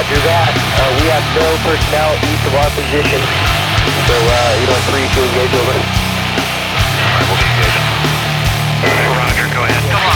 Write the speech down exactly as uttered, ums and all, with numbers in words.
Roger that. Uh, we have no personnel east of our position, so uh, you know, free to engage over. Alright, we'll be engaging. Roger, go ahead. Come on.